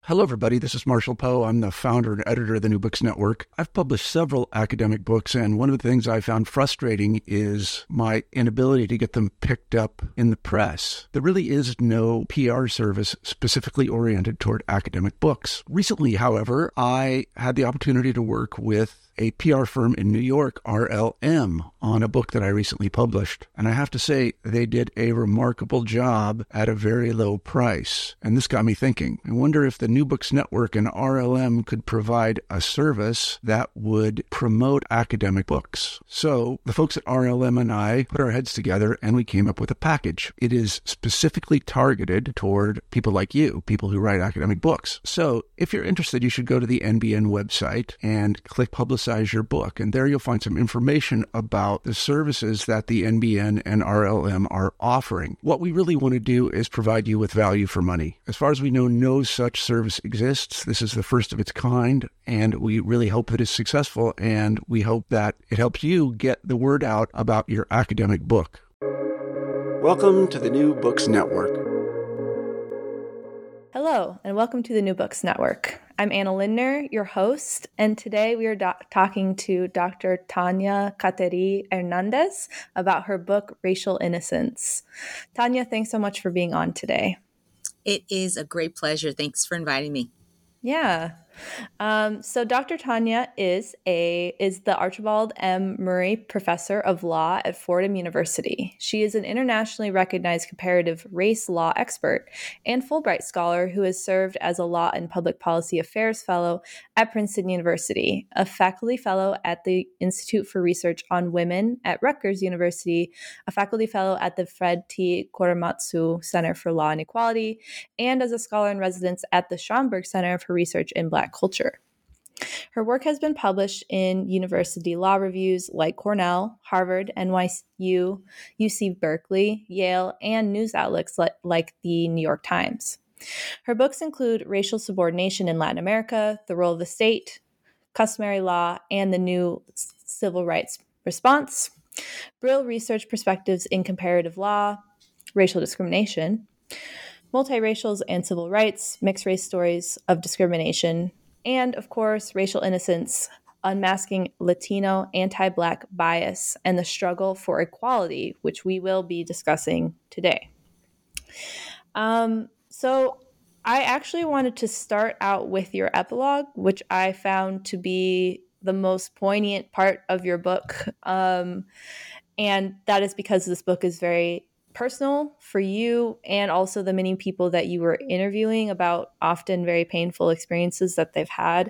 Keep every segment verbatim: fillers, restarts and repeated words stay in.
Hello, everybody. This is Marshall Poe. I'm the founder and editor of the New Books Network. I've published several academic books, and one of the things I found frustrating is my inability to get them picked up in the press. There really is no P R service specifically oriented toward academic books. Recently, however, I had the opportunity to work with a P R firm in New York, R L M, on a book that I recently published. And I have to say, they did a remarkable job at a very low price. And this got me thinking. I wonder if the New Books Network and R L M could provide a service that would promote academic books. So the folks at R L M and I put our heads together and we came up with a package. It is specifically targeted toward people like you, people who write academic books. So if you're interested, you should go to the N B N website and click Publicize your book. And there you'll find some information about the services that the N B N and R L M are offering. What we really want to do is provide you with value for money. As far as we know, no such service exists. This is the first of its kind, and we really hope that it's successful, and we hope that it helps you get the word out about your academic book. Welcome to the New Books Network. Hello, and welcome to the New Books Network. I'm Anna Lindner, your host, and today we are do- talking to Doctor Tania Kateri Hernandez about her book, Racial Innocence. Tania, thanks so much for being on today. It is a great pleasure. Thanks for inviting me. Yeah. Um, so Doctor Tania is a is the Archibald M. Murray Professor of Law at Fordham University. She is an internationally recognized comparative race law expert and Fulbright Scholar who has served as a Law and Public Policy Affairs Fellow at Princeton University, a Faculty Fellow at the Institute for Research on Women at Rutgers University, a Faculty Fellow at the Fred T. Korematsu Center for Law and Equality, and as a Scholar in Residence at the Schomburg Center for Research in Black culture. Her work has been published in university law reviews like Cornell, Harvard, N Y U, U C Berkeley, Yale, and news outlets like, like the New York Times. Her books include Racial Subordination in Latin America, The Role of the State, Customary Law, and the New Civil Rights Response, Brill Research Perspectives in Comparative Law, Racial Discrimination, Multiracials and Civil Rights, Mixed Race Stories of Discrimination, and, of course, Racial Innocence, Unmasking Latino Anti-Black Bias and the Struggle for Equality, which we will be discussing today. Um, so I actually wanted to start out with your epilogue, which I found to be the most poignant part of your book. Um, and that is because this book is very personal for you and also the many people that you were interviewing about often very painful experiences that they've had.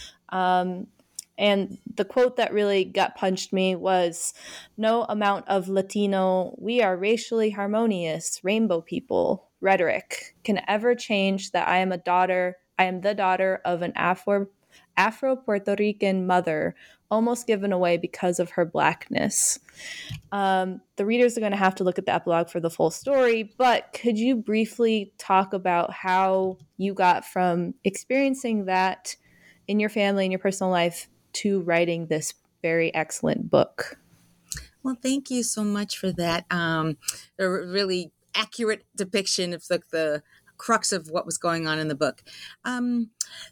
Um, and the quote that really gut punched me was, "No amount of Latino, we are racially harmonious, rainbow people rhetoric can ever change that I am a daughter, I am the daughter of an Afro Afro-Puerto Rican mother, almost given away because of her Blackness." Um, the readers are going to have to look at the epilogue for the full story, but could you briefly talk about how you got from experiencing that in your family and your personal life to writing this very excellent book? Well, thank you so much for that. Um, a really accurate depiction of like the crux of what was going on in the book. Um,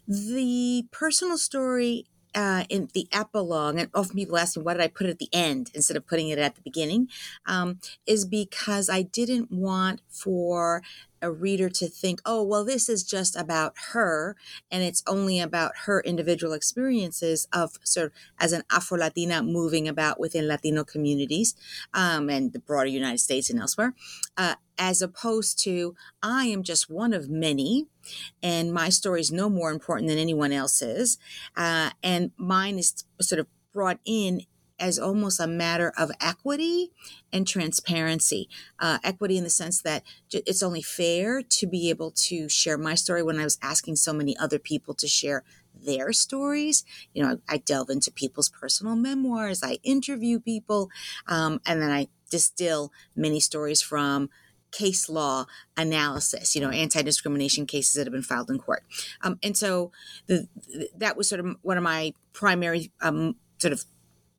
the personal story uh, in the epilogue, and often people ask me, why did I put it at the end instead of putting it at the beginning, um, is because I didn't want for a reader to think, oh, well, this is just about her, and it's only about her individual experiences of sort of as an Afro-Latina moving about within Latino communities um, and the broader United States and elsewhere, uh, as opposed to I am just one of many, and my story is no more important than anyone else's, uh, and mine is sort of brought in as almost a matter of equity and transparency. Uh, equity in the sense that it's only fair to be able to share my story when I was asking so many other people to share their stories. You know, I, I delve into people's personal memoirs, I interview people, um, and then I distill many stories from case law analysis, you know, anti-discrimination cases that have been filed in court. Um, and so the, that was sort of one of my primary um, sort of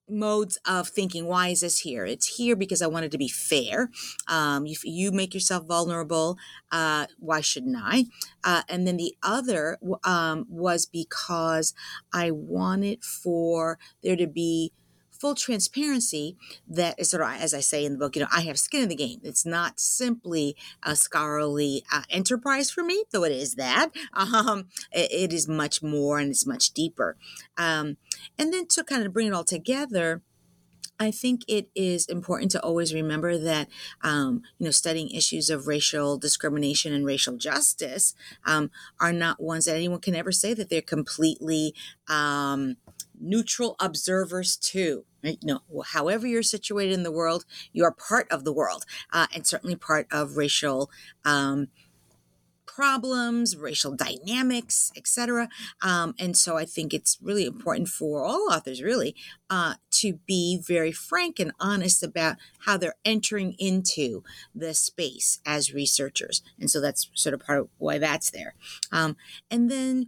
modes of thinking. Why is this here? It's here because I wanted to be fair. Um, if you make yourself vulnerable, uh, why shouldn't I? Uh, and then the other um, was because I wanted for there to be full transparency that is sort of, as I say in the book, you know, I have skin in the game. It's not simply a scholarly uh, enterprise for me, though it is that. Um, it, it is much more and it's much deeper. Um, and then to kind of bring it all together, I think it is important to always remember that, um, you know, studying issues of racial discrimination and racial justice um, are not ones that anyone can ever say that they're completely um, neutral observers to. Right? You know, however you're situated in the world, you are part of the world, uh, and certainly part of racial um, problems, racial dynamics, et cetera. Um, and so I think it's really important for all authors, really, uh, to be very frank and honest about how they're entering into the space as researchers. And so that's sort of part of why that's there. Um, and then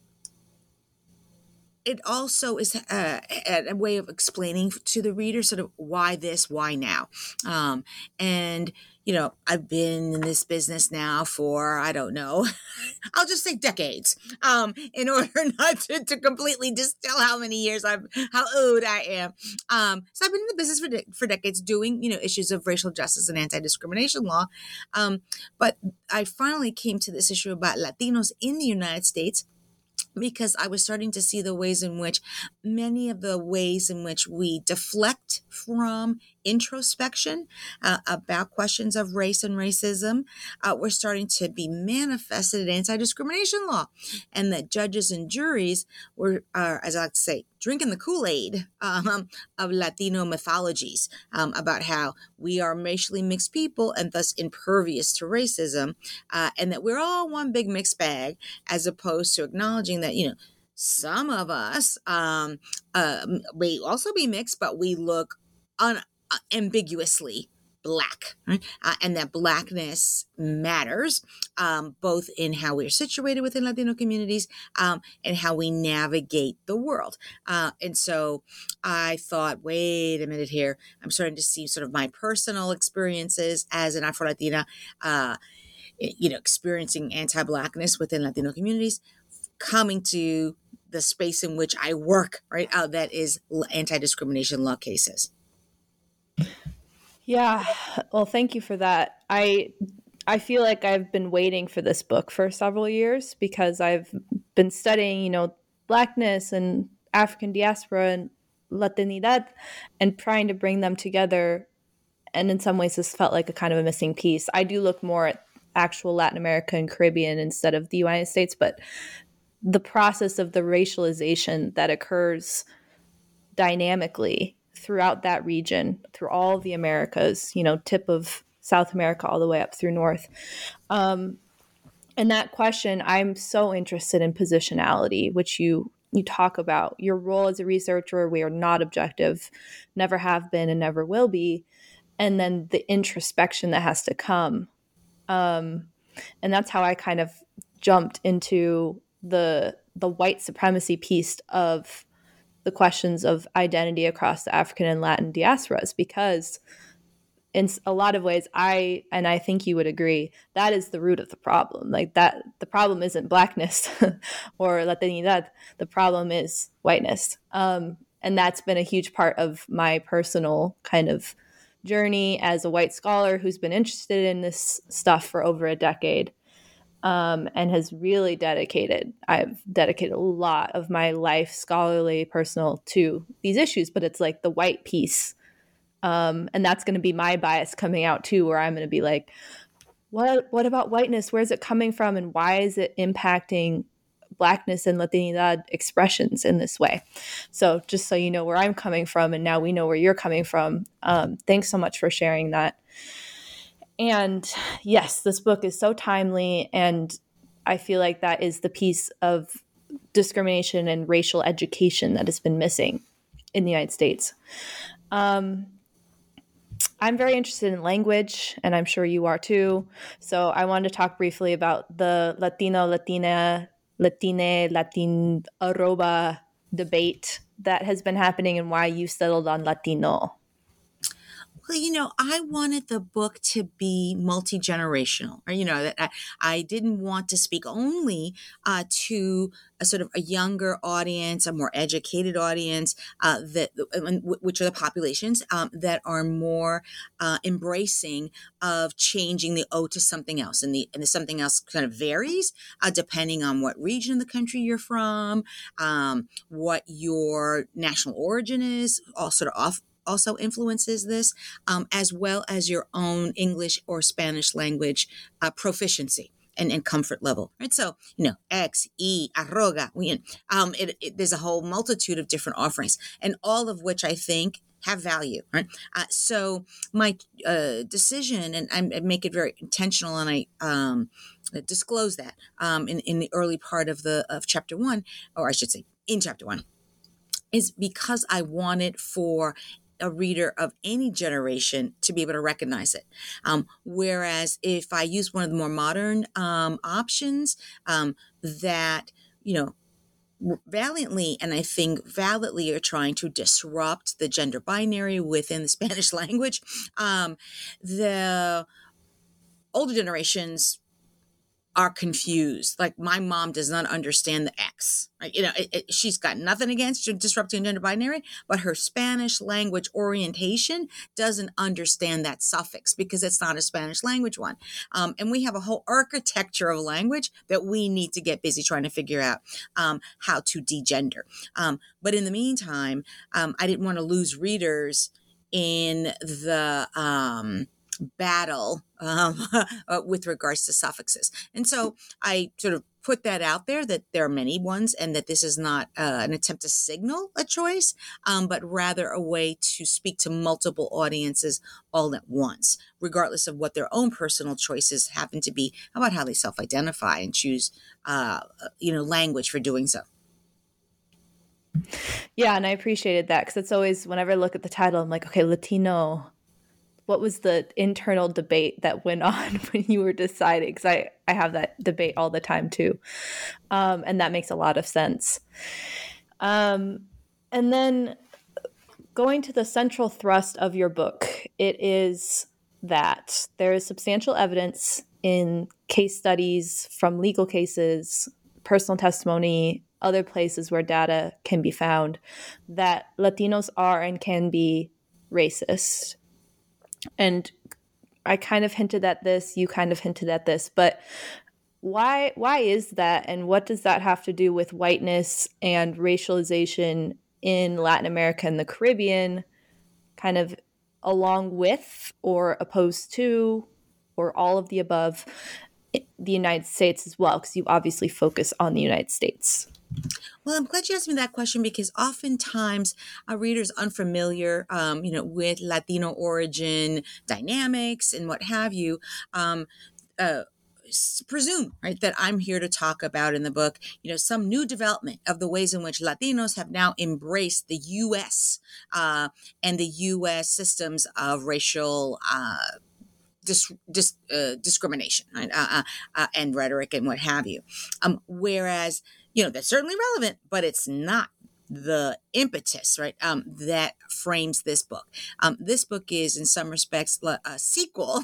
it also is a, a way of explaining to the reader sort of why this, why now. Um, and, you know, I've been in this business now for, I don't know, I'll just say decades, um, in order not to, to completely distill how many years I've, how old I am. Um, so I've been in the business for, de- for decades doing, you know, issues of racial justice and anti-discrimination law. Um, but I finally came to this issue about Latinos in the United States because I was starting to see the ways in which many of the ways in which we deflect from introspection uh, about questions of race and racism uh, were starting to be manifested in anti-discrimination law, and that judges and juries were, uh, as I like to say, drinking the Kool-Aid um, of Latino mythologies um, about how we are racially mixed people and thus impervious to racism, uh, and that we're all one big mixed bag, as opposed to acknowledging that, you know, some of us um, uh, may also be mixed, but we look unambiguously Black, right? Uh, and that Blackness matters, um, both in how we're situated within Latino communities um, and how we navigate the world. Uh, and so I thought, wait a minute here. I'm starting to see sort of my personal experiences as an Afro-Latina, uh, you know, experiencing anti-Blackness within Latino communities, coming to the space in which I work, right? Uh, that is anti-discrimination law cases. Yeah, well, thank you for that. I I feel like I've been waiting for this book for several years because I've been studying, you know, Blackness and African diaspora and Latinidad and trying to bring them together. And in some ways, this felt like a kind of a missing piece. I do look more at actual Latin America and Caribbean instead of the United States, but the process of the racialization that occurs dynamically throughout that region, through all of the Americas, you know, tip of South America all the way up through North. Um, and that question, I'm so interested in positionality, which you you talk about. Your role as a researcher, we are not objective, never have been and never will be. And then the introspection that has to come. Um, and that's how I kind of jumped into the the white supremacy piece of the questions of identity across the African and Latin diasporas, because in a lot of ways, I, and I think you would agree, that is the root of the problem. Like that, the problem isn't Blackness or Latinidad. The problem is whiteness. Um, and that's been a huge part of my personal kind of journey as a white scholar who's been interested in this stuff for over a decade. Um, and has really dedicated, I've dedicated a lot of my life, scholarly, personal, to these issues, but it's like the white piece. Um, and that's going to be my bias coming out too, where I'm going to be like, what, what about whiteness? Where's it coming from? And why is it impacting Blackness and Latinidad expressions in this way? So just so you know where I'm coming from, and now we know where you're coming from. Um, thanks so much for sharing that. And yes, this book is so timely, and I feel like that is the piece of discrimination and racial education that has been missing in the United States. Um, I'm very interested in language, and I'm sure you are too. So I wanted to talk briefly about the Latino, Latina, Latine, Latin, arroba debate that has been happening and why you settled on Latino? Well, you know, I wanted the book to be multi-generational, or, you know, that I, I didn't want to speak only uh, to a sort of a younger audience, a more educated audience, uh, that which are the populations um, that are more uh, embracing of changing the O to something else. And the, and the something else kind of varies uh, depending on what region of the country you're from, um, what your national origin is, all sort of off. Also influences this, um, as well as your own English or Spanish language uh, proficiency and, and comfort level, right? So, you know, X, E, arroga, we, um, it, it, there's a whole multitude of different offerings, and all of which I think have value, right? Uh, so my uh, decision, and I, I make it very intentional, and I um, disclose that um, in, in the early part of the of chapter one, or I should say in chapter one, is because I wanted for a reader of any generation to be able to recognize it. Um, whereas if I use one of the more modern um, options um, that, you know, valiantly and I think validly are trying to disrupt the gender binary within the Spanish language, um, the older generations are confused. Like, my mom does not understand the X. Right? You know, it, it, she's got nothing against disrupting gender binary, but her Spanish language orientation doesn't understand that suffix because it's not a Spanish language one. Um, and we have a whole architecture of language that we need to get busy trying to figure out um, how to degender. Um, but in the meantime, um, I didn't want to lose readers in the um, battle um, uh, with regards to suffixes. And so I sort of put that out there, that there are many ones, and that this is not uh, an attempt to signal a choice, um, but rather a way to speak to multiple audiences all at once, regardless of what their own personal choices happen to be about how they self-identify and choose, uh, you know, language for doing so. Yeah, and I appreciated that, because it's always, whenever I look at the title, I'm like, okay, Latino, what was the internal debate that went on when you were deciding? Because I, I have that debate all the time too. Um, and that makes a lot of sense. Um, and then going to the central thrust of your book, it is that there is substantial evidence in case studies from legal cases, personal testimony, other places where data can be found, that Latinos are and can be racist. And I kind of hinted at this, you kind of hinted at this, but why why is that, and what does that have to do with whiteness and racialization in Latin America and the Caribbean, kind of along with or opposed to, or all of the above, the United States as well, because you obviously focus on the United States? Well, I'm glad you asked me that question, because oftentimes our readers unfamiliar, um, you know, with Latino origin dynamics and what have you, um, uh, presume, right, that I'm here to talk about in the book, you know, some new development of the ways in which Latinos have now embraced the U S uh, and the U S systems of racial uh, dis, dis, uh, discrimination, right, uh, uh, uh, and rhetoric and what have you. Um, whereas, you know, that's certainly relevant, but it's not the impetus, right, um, that frames this book. Um, this book is, in some respects, a sequel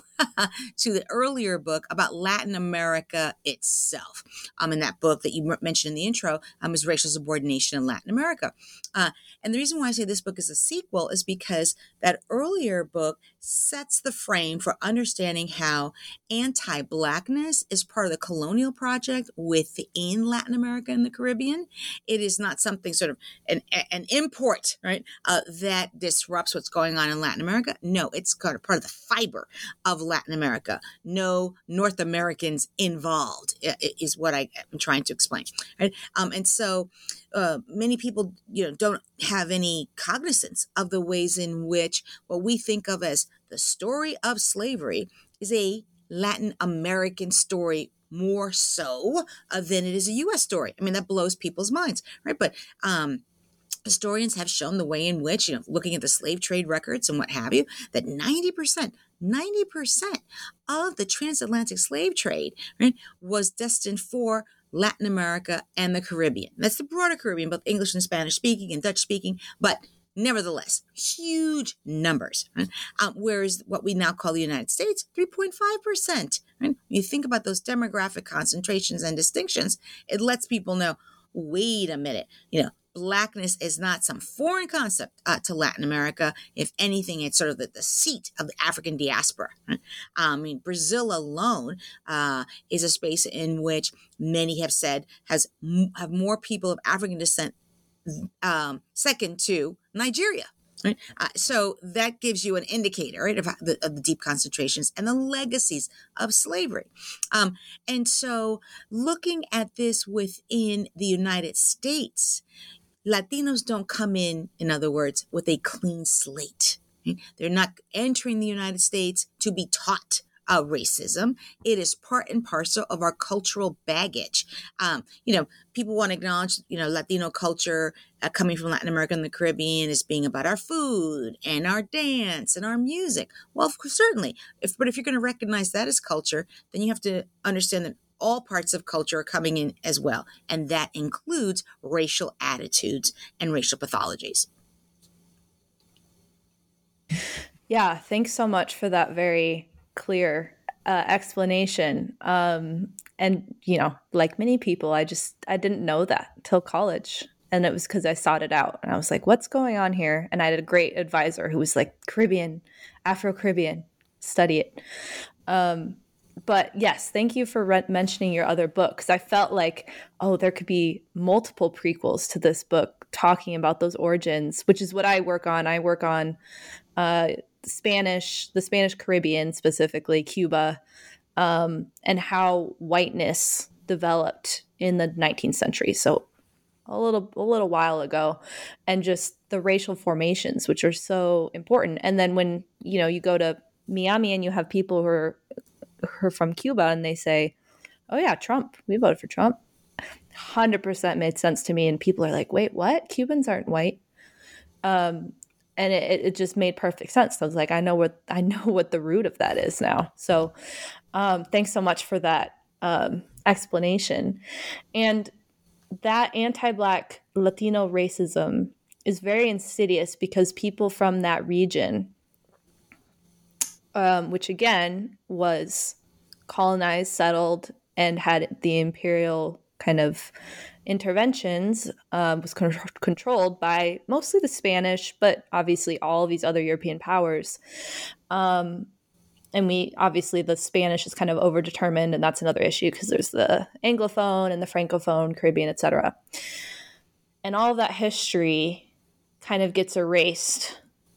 to the earlier book about Latin America itself. Um, in that book that you mentioned in the intro um, is Racial Subordination in Latin America. Uh, and the reason why I say this book is a sequel is because that earlier book sets the frame for understanding how anti-Blackness is part of the colonial project within Latin America and the Caribbean. It is not something sort of an, an import, right, uh, that disrupts what's going on in Latin America. No, it's kind of part of the fiber of Latin America. No North Americans involved is what I am trying to explain, right? Um, and so uh, many people, you know, don't have any cognizance of the ways in which what we think of as the story of slavery is a Latin American story more so uh, than it is a U S story. I mean, that blows people's minds, right? But um, historians have shown the way in which, you know, looking at the slave trade records and what have you, that ninety percent, ninety percent of the transatlantic slave trade, right, was destined for Latin America, and the Caribbean. That's the broader Caribbean, both English and Spanish speaking and Dutch speaking, but nevertheless, huge numbers. Right? Um, whereas what we now call the United States, three point five percent. Right? When you think about those demographic concentrations and distinctions, it lets people know, wait a minute, you know, Blackness is not some foreign concept uh, to Latin America. If anything, it's sort of the, the seat of the African diaspora. Right? I mean, Brazil alone uh, is a space in which many have said has have more people of African descent, um, second to Nigeria. Right? Uh, so that gives you an indicator, right, of the, of the deep concentrations and the legacies of slavery. Um, and so looking at this within the United States, Latinos don't come in, in other words, with a clean slate. Right? They're not entering the United States to be taught uh, racism. It is part and parcel of our cultural baggage. Um, you know, people want to acknowledge, you know, Latino culture uh, coming from Latin America and the Caribbean as being about our food and our dance and our music. Well, of course, certainly. If, but if you're going to recognize that as culture, then you have to understand that all parts of culture are coming in as well. And that includes racial attitudes and racial pathologies. Yeah, thanks so much for that very clear uh, explanation. Um, and, you know, like many people, I just, I didn't know that till college. And it was because I sought it out. And I was like, what's going on here? And I had a great advisor who was like, Caribbean, Afro-Caribbean, study it. Um, but yes, thank you for re- mentioning your other book, because I felt like, oh, there could be multiple prequels to this book talking about those origins, which is what I work on. I work on uh, Spanish, the Spanish Caribbean, specifically Cuba, um, and how whiteness developed in the nineteenth century. So a little, a little while ago, and just the racial formations, which are so important. And then when, you know, you go to Miami and you have people who are, who are from Cuba and they say, oh yeah, Trump, we voted for Trump. one hundred percent made sense to me. And people are like, wait, what? Cubans aren't white. Um, and it, it just made perfect sense. I was like, I know what, I know what the root of that is now. So um, thanks so much for that um, explanation. And that anti-Black Latino racism is very insidious because people from that region, um, which again was colonized, settled, and had the imperial kind of interventions, um, was con- controlled by mostly the Spanish, but obviously all of these other European powers. Um, and we, obviously the Spanish is kind of overdetermined, and that's another issue because there's the Anglophone and the Francophone, Caribbean, et cetera. And all of that history kind of gets erased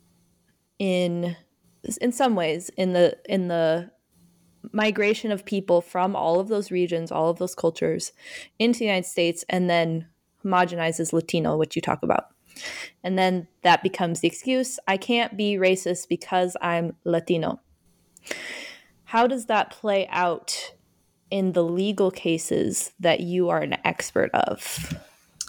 in, in some ways in the, in the migration of people from all of those regions, all of those cultures into the United States, and then homogenizes Latino, which you talk about. And then that becomes the excuse. I can't be racist because I'm Latino. How does that play out in the legal cases that you are an expert of?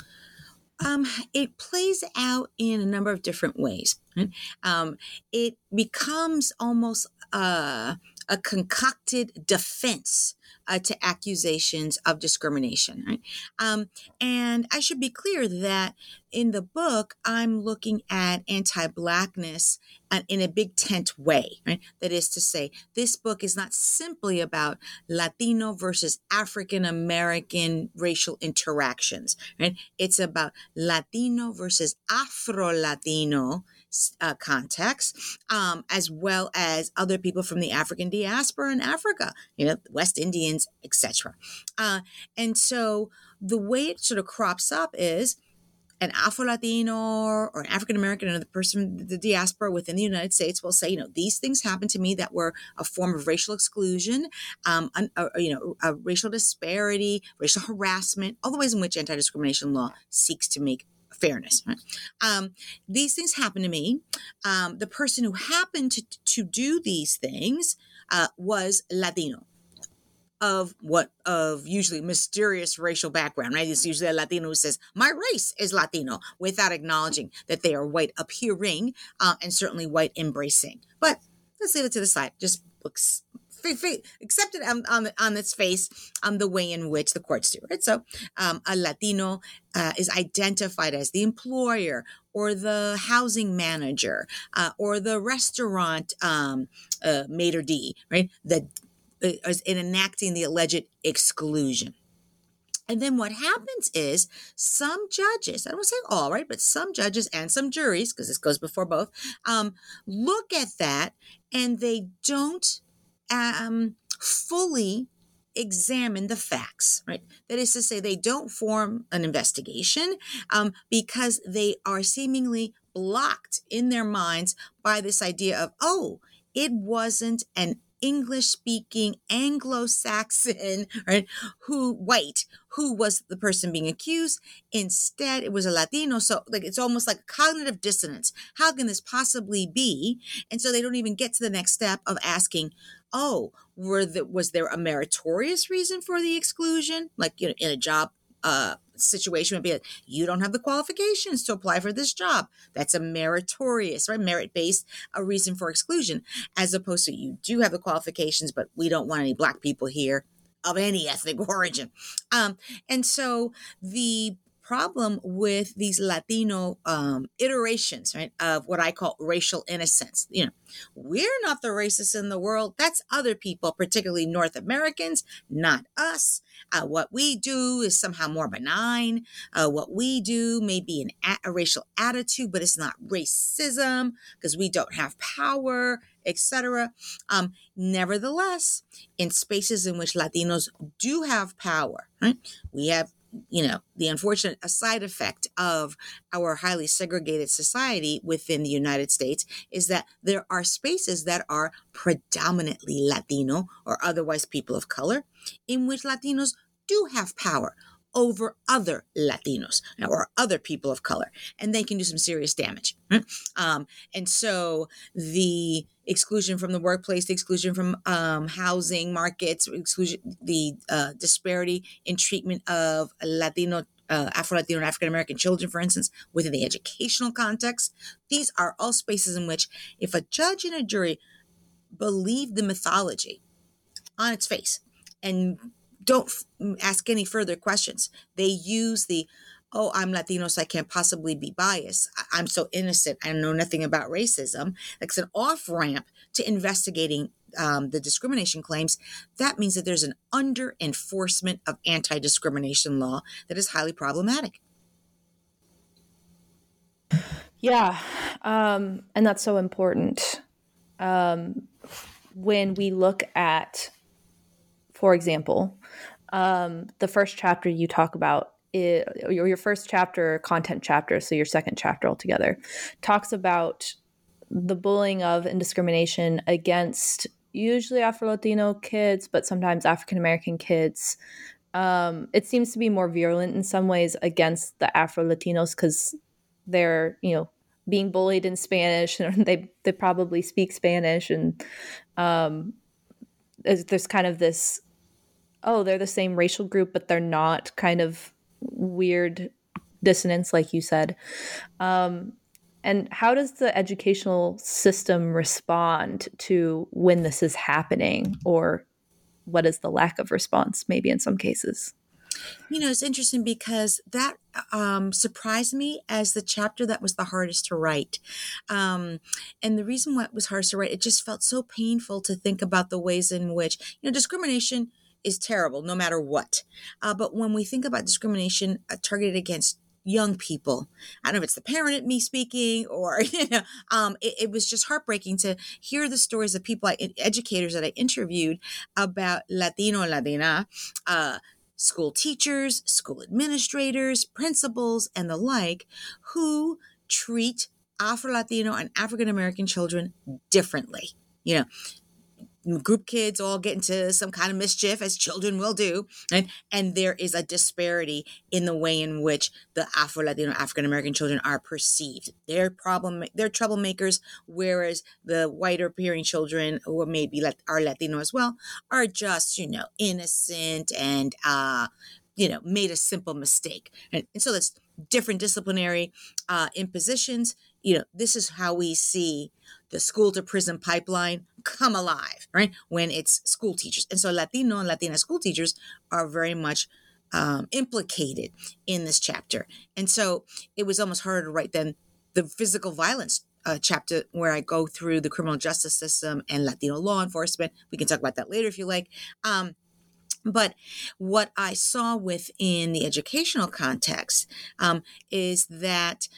Um, it plays out in a number of different ways. Right? Um, it becomes almost uh, a concocted defense uh, to accusations of discrimination. Right? Um, and I should be clear that in the book, I'm looking at anti-Blackness in a big tent way. Right? That is to say, this book is not simply about Latino versus African American racial interactions. Right? It's about Latino versus Afro-Latino uh, context, um, as well as other people from the African diaspora in Africa, you know, West Indians, et cetera. Uh, and so the way it sort of crops up is an Afro-Latino or an African-American or the person from the diaspora within the United States will say, you know, these things happened to me that were a form of racial exclusion, um, un, uh, you know, a racial disparity, racial harassment, all the ways in which anti-discrimination law seeks to make fairness. Right? Um, these things happen to me. Um, the person who happened to, to do these things uh, was Latino. Of what of usually mysterious racial background, right? It's usually a Latino who says, my race is Latino, without acknowledging that they are white appearing uh, and certainly white embracing. But let's leave it to the side. Just looks accept it on, on, on its face um, the way in which the courts do, right? So um, a Latino uh, is identified as the employer or the housing manager uh, or the restaurant um, uh, maitre d', right? That is in enacting the alleged exclusion. And then what happens is some judges, I don't want to say all, right, but some judges and some juries, because this goes before both, um, look at that and they don't um, fully examine the facts, right? That is to say, they don't form an investigation um, because they are seemingly blocked in their minds by this idea of, oh, it wasn't an English-speaking Anglo-Saxon, right, who white, who was the person being accused. Instead, it was a Latino. So like it's almost like cognitive dissonance. How can this possibly be? And so they don't even get to the next step of asking, oh, were the, was there a meritorious reason for the exclusion? Like, you know, in a job uh, situation would be like, you don't have the qualifications to apply for this job. That's a meritorious, right? Merit-based, a reason for exclusion, as opposed to you do have the qualifications, but we don't want any Black people here of any ethnic origin. Um, and so the problem with these Latino um, iterations, right, of what I call racial innocence. You know, we're not the racists in the world. That's other people, particularly North Americans, not us. Uh, what we do is somehow more benign. Uh, what we do may be an a-, a racial attitude, but it's not racism because we don't have power, et cetera. Um, nevertheless, in spaces in which Latinos do have power, right, we have, you know, the unfortunate side effect of our highly segregated society within the United States is that there are spaces that are predominantly Latino or otherwise people of color in which Latinos do have power over other Latinos or other people of color, and they can do some serious damage. Right? Um, and so the exclusion from the workplace, the exclusion from um, housing markets, exclusion, the uh, disparity in treatment of Latino, uh, Afro-Latino and African-American children, for instance, within the educational context. These are all spaces in which if a judge and a jury believe the mythology on its face and don't ask any further questions, they use the, oh, I'm Latino, so I can't possibly be biased. I'm so innocent. I know nothing about racism. It's an off-ramp to investigating um, the discrimination claims. That means that there's an under-enforcement of anti-discrimination law that is highly problematic. Yeah, um, and that's so important. Um, when we look at, for example, um, the first chapter you talk about, it, your, your first chapter, content chapter, so your second chapter altogether, talks about the bullying of and discrimination against usually Afro-Latino kids, but sometimes African-American kids. Um, it seems to be more virulent in some ways against the Afro-Latinos because they're, you know, being bullied in Spanish, and they, they probably speak Spanish, and um, there's, there's kind of this, oh, they're the same racial group, but they're not, kind of weird dissonance, like you said. Um, and how does the educational system respond to when this is happening, or what is the lack of response, maybe in some cases? You know, it's interesting because that um, surprised me as the chapter that was the hardest to write. Um, and the reason why it was hardest to write, it just felt so painful to think about the ways in which, you know, discrimination is terrible no matter what. Uh, but when we think about discrimination uh, targeted against young people, I don't know if it's the parent at me speaking or, you know, um, it, it was just heartbreaking to hear the stories of people, I, educators that I interviewed about Latino and Latina, uh, school teachers, school administrators, principals, and the like, who treat Afro-Latino and African-American children differently. You know, group kids all get into some kind of mischief, as children will do, and, and there is a disparity in the way in which the Afro-Latino, African-American children are perceived. They're problem, they're troublemakers, whereas the whiter-appearing children, who maybe are Latino as well, are just, you know, innocent and, uh, you know, made a simple mistake. And, and so that's different disciplinary uh, impositions, you know, this is how we see the school to prison pipeline come alive, right? When it's school teachers. And so Latino and Latina school teachers are very much um, implicated in this chapter. And so it was almost harder to write than the physical violence uh, chapter, where I go through the criminal justice system and Latino law enforcement. We can talk about that later if you like. Um, But what I saw within the educational context um, is that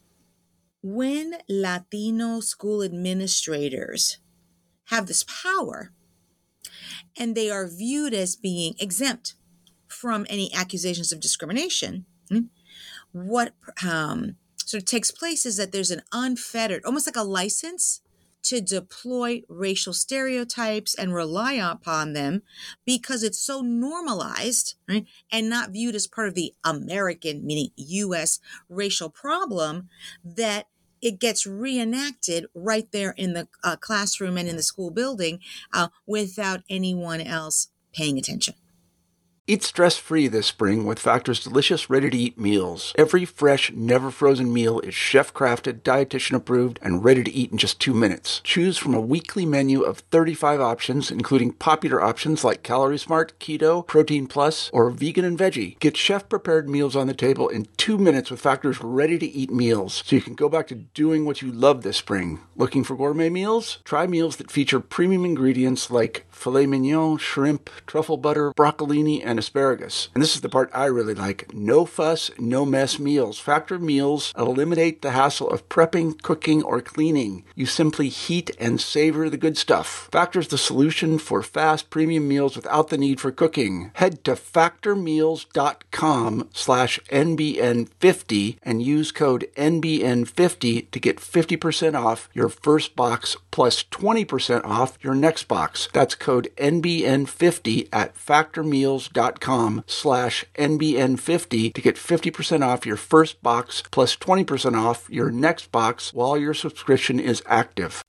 when Latino school administrators have this power and they are viewed as being exempt from any accusations of discrimination, what um, sort of takes place is that there's an unfettered, almost like a license to deploy racial stereotypes and rely upon them because it's so normalized, right, and not viewed as part of the American, meaning U S racial problem, that it gets reenacted right there in the uh, classroom and in the school building uh, without anyone else paying attention. Eat stress-free this spring with Factor's delicious, ready-to-eat meals. Every fresh, never-frozen meal is chef-crafted, dietitian-approved, and ready to eat in just two minutes. Choose from a weekly menu of thirty-five options, including popular options like Calorie Smart, Keto, Protein Plus, or Vegan and Veggie. Get chef-prepared meals on the table in two minutes with Factor's ready-to-eat meals, so you can go back to doing what you love this spring. Looking for gourmet meals? Try meals that feature premium ingredients like filet mignon, shrimp, truffle butter, broccolini, and asparagus. And this is the part I really like. No fuss, no mess meals. Factor meals eliminate the hassle of prepping, cooking, or cleaning. You simply heat and savor the good stuff. Factor's the solution for fast premium meals without the need for cooking. Head to factormeals.com slash NBN50 and use code N B N fifty to get fifty percent off your first box plus twenty percent off your next box. That's code N B N fifty at factormeals.com slash NBN50 to get fifty percent off your first box plus twenty percent off your next box while your subscription is active.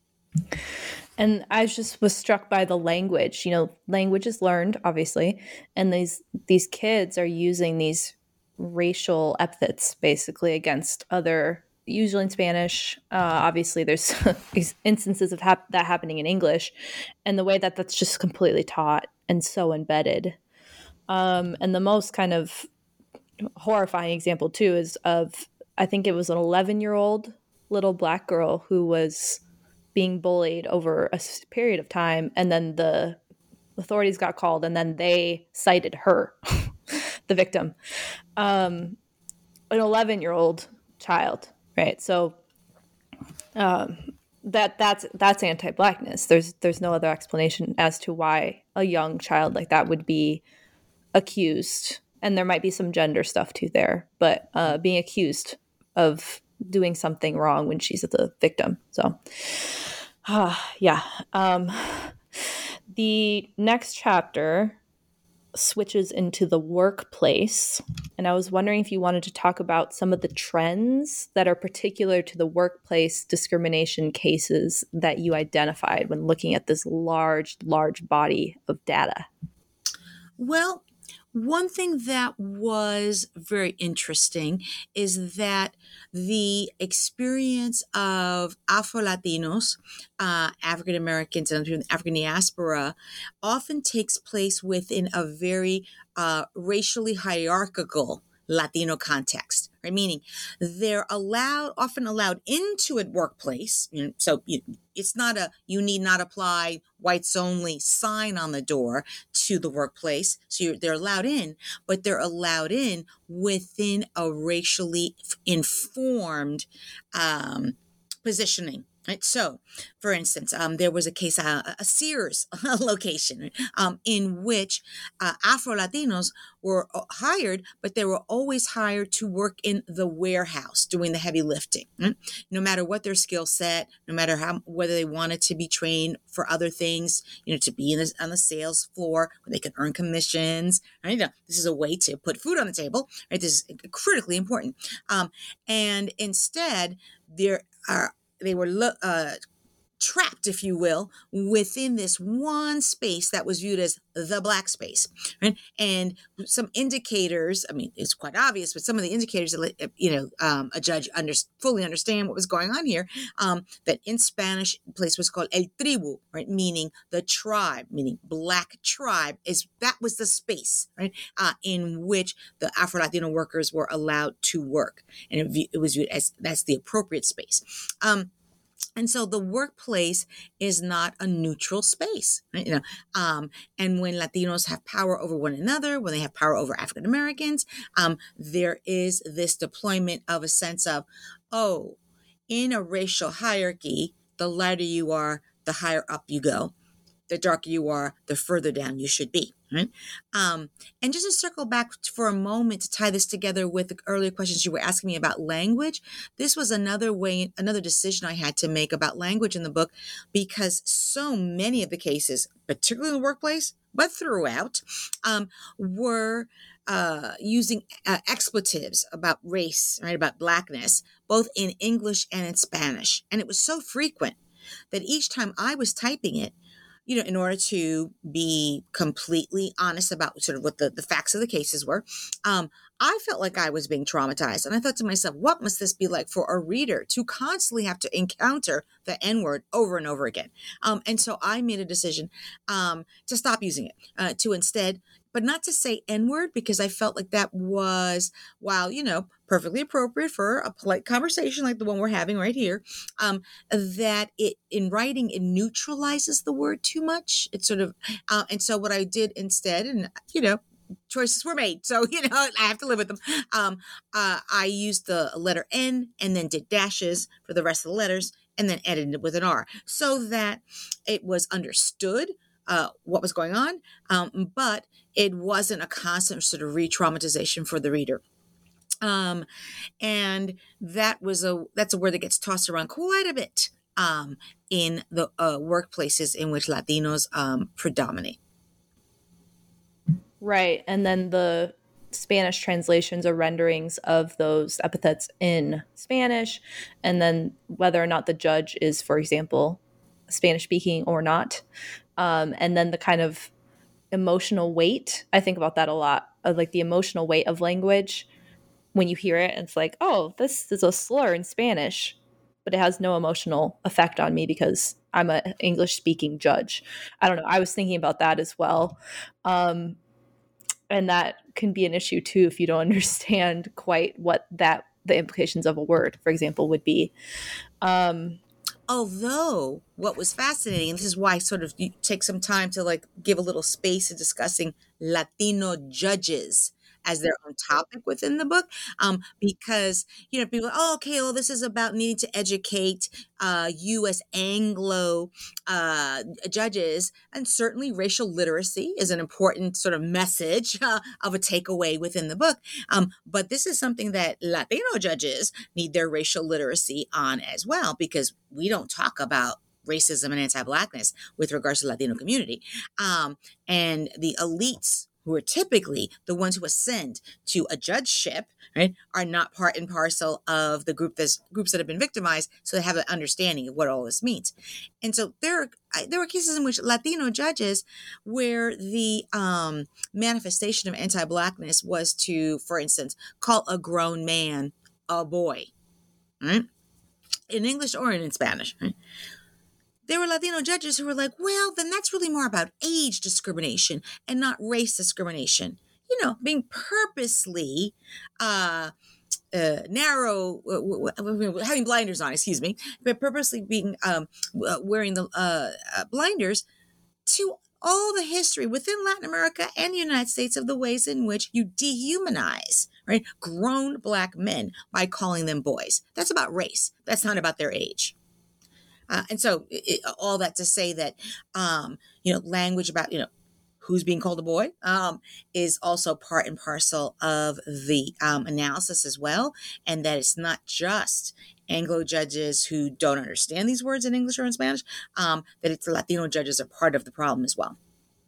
And I just was struck by the language. You know, language is learned, obviously, and these these kids are using these racial epithets basically against other, usually in Spanish. Uh, obviously, there's these instances of hap- that happening in English, and the way that that's just completely taught and so embedded. Um, and the most kind of horrifying example, too, is of, I think it was an eleven-year-old little black girl who was being bullied over a period of time. And then the authorities got called, and then they cited her, the victim, um, an eleven-year-old child, right? So um, that that's that's anti-blackness. There's there's no other explanation as to why a young child like that would be accused, and there might be some gender stuff too there, but uh, being accused of doing something wrong when she's the victim. So, uh, yeah. Um, the next chapter switches into the workplace, and I was wondering if you wanted to talk about some of the trends that are particular to the workplace discrimination cases that you identified when looking at this large, large body of data. Well, one thing that was very interesting is that the experience of Afro-Latinos, uh, African Americans, and African diaspora often takes place within a very uh, racially hierarchical Latino context, right? Meaning they're allowed, often allowed into a workplace. You know, so you, it's not a, you need not apply whites only sign on the door to the workplace. So you're, they're allowed in, but they're allowed in within a racially informed um, positioning. Right. So, for instance, um, there was a case, uh, a Sears location, um, in which uh, Afro-Latinos were hired, but they were always hired to work in the warehouse doing the heavy lifting. Right? No matter what their skill set, no matter how whether they wanted to be trained for other things, you know, to be in the, on the sales floor where they could earn commissions. Right? You know, this is a way to put food on the table. Right? This is critically important. Um, and instead, there are They were uh, trapped, if you will, within this one space that was viewed as the Black space, right? And some indicators, I mean, it's quite obvious, but some of the indicators that, you know, um, a judge under, fully understand what was going on here, um, that in Spanish, the place was called El Tribu, right? Meaning the tribe, meaning Black tribe, is that was the space, right? Uh, in which the Afro-Latino workers were allowed to work. And it, it was viewed as that's the appropriate space. Um, And so the workplace is not a neutral space, right? You know, um, and when Latinos have power over one another, when they have power over African Americans, um, there is this deployment of a sense of, oh, in a racial hierarchy, the lighter you are, the higher up you go. The darker you are, the further down you should be, right? Um, and just to circle back for a moment to tie this together with the earlier questions you were asking me about language, this was another way, another decision I had to make about language in the book, because so many of the cases, particularly in the workplace, but throughout, um, were uh, using uh, expletives about race, right, about Blackness, both in English and in Spanish. And it was so frequent that each time I was typing it, you know, in order to be completely honest about sort of what the, the facts of the cases were, um, I felt like I was being traumatized. And I thought to myself, what must this be like for a reader to constantly have to encounter the N-word over and over again? Um, and so I made a decision um, to stop using it, uh, to instead, but not to say N-word, because I felt like that was, while, you know, perfectly appropriate for a polite conversation like the one we're having right here, um, that it in writing, it neutralizes the word too much. It's sort of, uh, and so what I did instead, and, you know, choices were made, so, you know, I have to live with them. Um, uh, I used the letter N and then did dashes for the rest of the letters and then edited it with an R so that it was understood uh, what was going on, um, but it wasn't a constant sort of re-traumatization for the reader. Um, and that was a, that's a word that gets tossed around quite a bit um, in the uh, workplaces in which Latinos um, predominate. Right. And then the Spanish translations or renderings of those epithets in Spanish, and then whether or not the judge is, for example, Spanish speaking or not. Um, and then the kind of emotional weight. I think about that a lot, of like the emotional weight of language. When you hear it, it's like, oh, this is a slur in Spanish, but it has no emotional effect on me because I'm an English speaking judge. I don't know. I was thinking about that as well. Um, and that can be an issue too if you don't understand quite what that the implications of a word, for example, would be. Um, Although what was fascinating, and this is why I sort of you take some time to like give a little space to discussing Latino judges as their own topic within the book, um, because, you know, people, oh, okay, well, this is about needing to educate uh, U S Anglo uh, judges, and certainly racial literacy is an important sort of message uh, of a takeaway within the book. Um, but this is something that Latino judges need their racial literacy on as well, because we don't talk about racism and anti-Blackness with regards to the Latino community. Um, and the elites, who are typically the ones who ascend to a judgeship, right, are not part and parcel of the group that's, groups that have been victimized, so they have an understanding of what all this means. And so there are, there were cases in which Latino judges where the um, manifestation of anti-Blackness was to, for instance, call a grown man a boy, right, in English or in Spanish, right? There were Latino judges who were like, well, then that's really more about age discrimination and not race discrimination. You know, being purposely uh, uh, narrow, uh, having blinders on, excuse me, but purposely being um, wearing the uh, uh, blinders to all the history within Latin America and the United States of the ways in which you dehumanize, right, grown Black men by calling them boys. That's about race. That's not about their age. Uh, and so it, all that to say that, um, you know, language about, you know, who's being called a boy um, is also part and parcel of the um, analysis as well. And that it's not just Anglo judges who don't understand these words in English or in Spanish, um, that it's the Latino judges are part of the problem as well.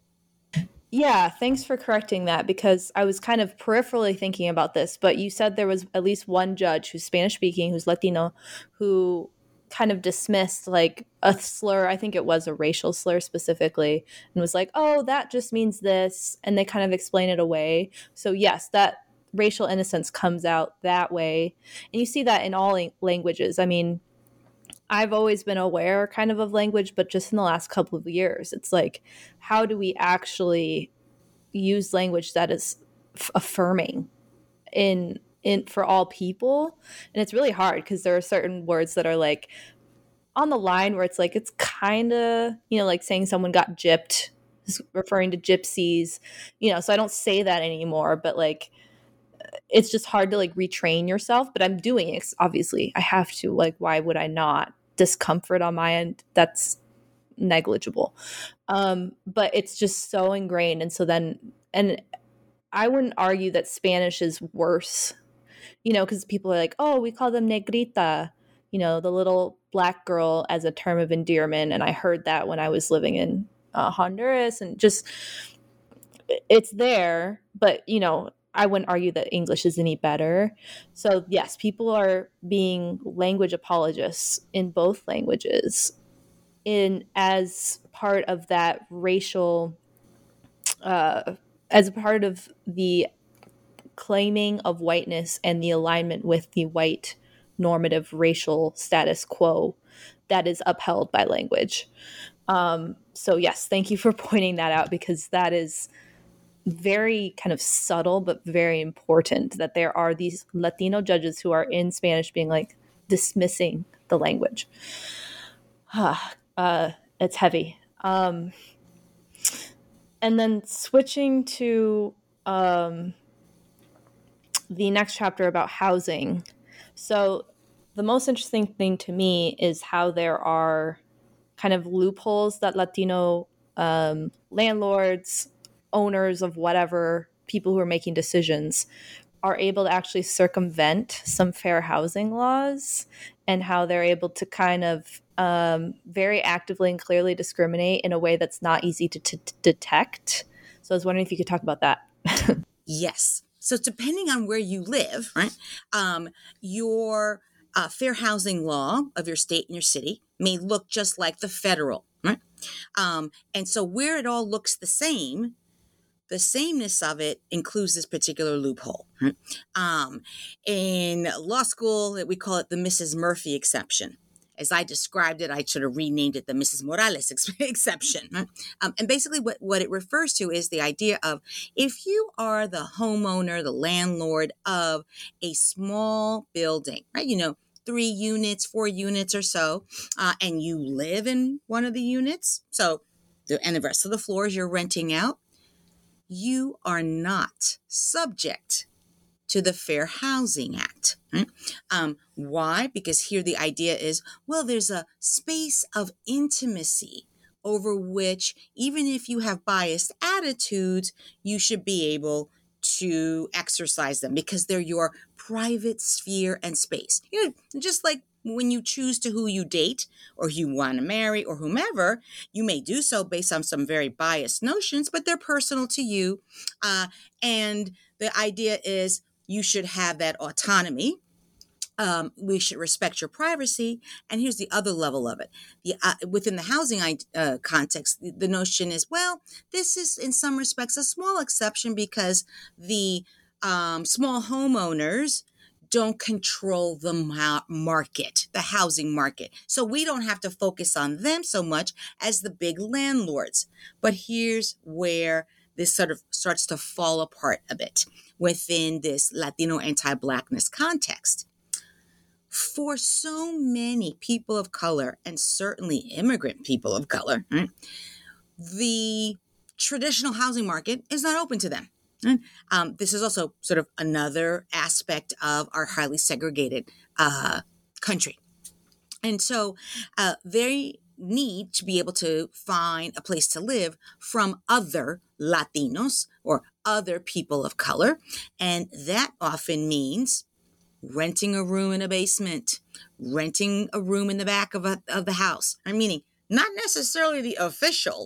Yeah, thanks for correcting that, because I was kind of peripherally thinking about this, but you said there was at least one judge who's Spanish speaking, who's Latino, who kind of dismissed like a slur. I think it was a racial slur specifically, and was like, oh, that just means this. And they kind of explain it away. So yes, that racial innocence comes out that way. And you see that in all languages. I mean, I've always been aware kind of of language, but just in the last couple of years, it's like, how do we actually use language that is f- affirming in in for all people? And it's really hard because there are certain words that are like on the line where it's like, it's kind of, you know, like saying someone got gypped, referring to gypsies, you know, so I don't say that anymore, but like, it's just hard to like retrain yourself, but I'm doing it. Obviously I have to, like, why would I not? Discomfort on my end, that's negligible. Um, but it's just so ingrained. And so then, and I wouldn't argue that Spanish is worse, you know, because people are like, oh, we call them negrita, you know, the little black girl, as a term of endearment. And I heard that when I was living in uh, Honduras, and just, it's there, but, you know, I wouldn't argue that English is any better. So yes, people are being language apologists in both languages in as part of that racial, uh, as a part of the claiming of whiteness and the alignment with the white normative racial status quo that is upheld by language. Um, so yes, thank you for pointing that out, because that is very kind of subtle, but very important, that there are these Latino judges who are in Spanish being like dismissing the language. uh, it's heavy. Um, and then switching to um, the next chapter about housing. So the most interesting thing to me is how there are kind of loopholes that Latino um, landlords, owners of whatever, people who are making decisions, are able to actually circumvent some fair housing laws, and how they're able to kind of um, very actively and clearly discriminate in a way that's not easy to, to, to detect. So I was wondering if you could talk about that. Yes. So depending on where you live, right, um, your uh, fair housing law of your state and your city may look just like the federal, right? Um, and so where it all looks the same, the sameness of it includes this particular loophole. Right? Um, in law school, we call it the Missus Murphy exception. As I described it, I sort of renamed it the Missus Morales ex- exception. Right? Um, and basically what, what it refers to is the idea of, if you are the homeowner, the landlord of a small building, right? You know, three units, four units or so, uh, and you live in one of the units, so the, and the rest of the floors you're renting out, you are not subject to the Fair Housing Act. Right? Um, why? Because here the idea is, well, there's a space of intimacy over which, even if you have biased attitudes, you should be able to exercise them because they're your private sphere and space. You know, just like when you choose to who you date or who you want to marry or whomever, you may do so based on some very biased notions, but they're personal to you. Uh, and the idea is you should have that autonomy. Um, we should respect your privacy. And here's the other level of it. The, uh, within the housing uh, context, the, the notion is, well, this is in some respects a small exception because the um, small homeowners don't control the ma- market, the housing market. So we don't have to focus on them so much as the big landlords. But here's where this sort of starts to fall apart a bit within this Latino anti-Blackness context. For so many people of color, and certainly immigrant people of color, right, the traditional housing market is not open to them. Right? Um, this is also sort of another aspect of our highly segregated uh, country. And so uh, they need to be able to find a place to live from other Latinos or other people of color. And that often means renting a room in a basement, renting a room in the back of, a, of the house. I meaning not necessarily the official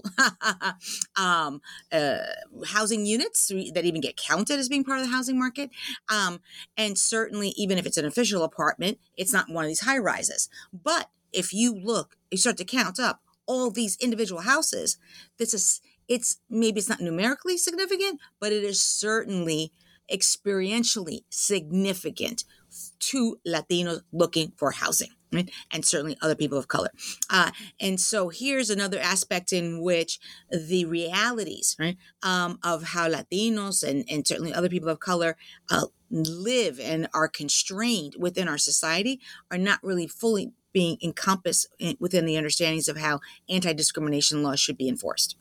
um, uh, housing units that even get counted as being part of the housing market. Um, and certainly, even if it's an official apartment, it's not one of these high rises. But if you look, you start to count up all these individual houses, this is, it's maybe it's not numerically significant, but it is certainly experientially significant to Latinos looking for housing, right? And certainly other people of color. Uh, and so here's another aspect in which the realities, right, um, of how Latinos and, and certainly other people of color uh, live and are constrained within our society are not really fully being encompassed in, within the understandings of how anti-discrimination laws should be enforced.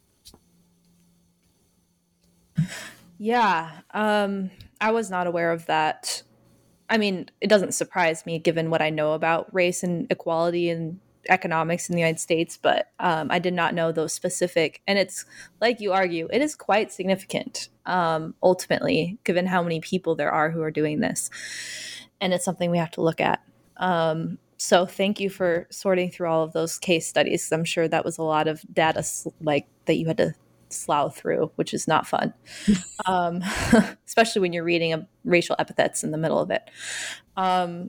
Yeah, um, I was not aware of that. I mean, it doesn't surprise me given what I know about race and equality and economics in the United States, but um, I did not know those specific. And it's like you argue, it is quite significant, um, ultimately, given how many people there are who are doing this. And it's something we have to look at. Um, so thank you for sorting through all of those case studies. I'm sure that was a lot of data like that you had to slough through, which is not fun, um, especially when you're reading a racial epithets in the middle of it. Um,